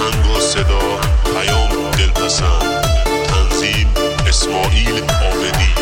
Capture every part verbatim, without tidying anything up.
آهنگ و صدا پیام دلپسند. تنظیم اسماعیل عابدی.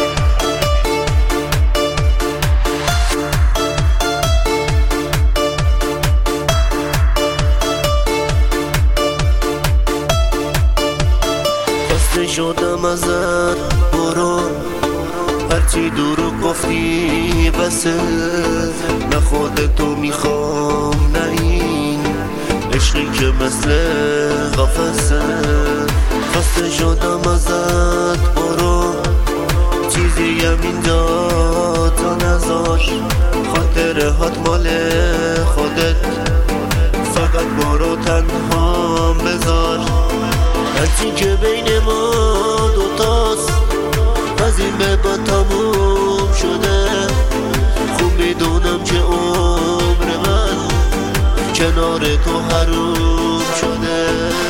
خسته شدم ازت برو، هرچی دورو گفتی بسه. نه خودتو میخوام نه این عشقی که مثل قفسه. خسته شدم ازت برو، چیزی هم اینجا تا نذار. خاطره هات مال خودت، فقط برو تنها بذار. هرچی که بین ما دوتاست از این به با تموم شده. خوب میدونم که عمر من کنار تو حروم شده.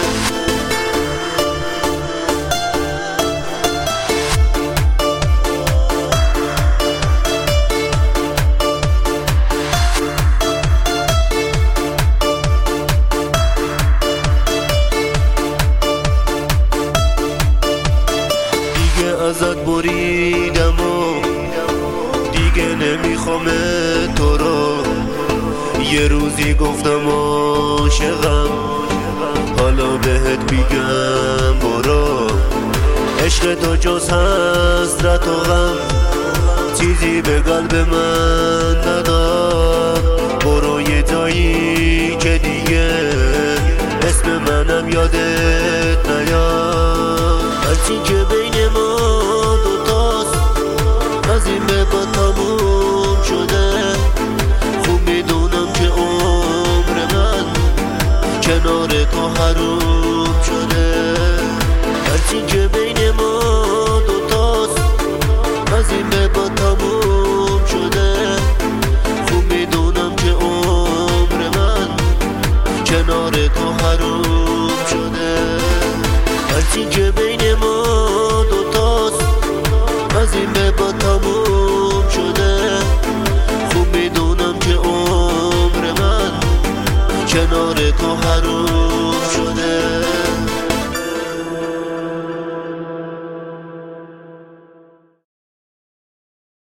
ازت بریدم و دیگه نمیخوام تو رو. یه روزی گفتم عاشقم، حالا بهت میگم برو. عشق تو جز حسرت و غم چیزی به قلب من نداد. برو یه جایی که دیگه اسم منم یادت نیاد. هرچی که بین ما دوتاست از این به با تموم شده. خوب میدونم که عمر من کنار تو حروم شده. هرچی که بین ما دوتاست از این به با تموم شده. خوب میدونم که عمر من کنار تو حروم شده. هرچی که بین ما دوتاست از این به با تموم شده. خوب میدونم که عمر من کنار تو حروم شده.